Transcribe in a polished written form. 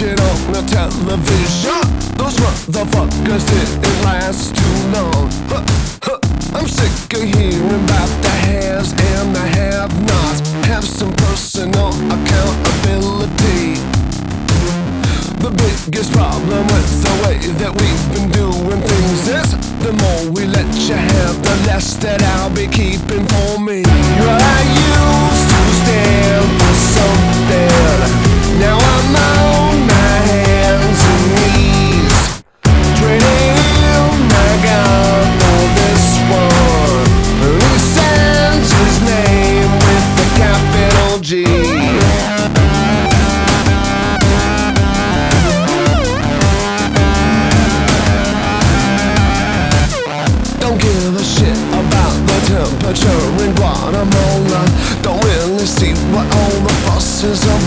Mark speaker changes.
Speaker 1: it on the television. Those motherfuckers didn't last too long. I'm sick of hearing about the haves and the have-nots. Have some personal accountability. The biggest problem with the way that we've been doing things is the more we let you have, the less that I'll be keeping for me. I used to stand for something. Now I'm on my hands and knees, trading my God for this one. He signs his name with the capital G. Don't give a shit about the temperature in Guatemala. Don't really see what all the fuss is about.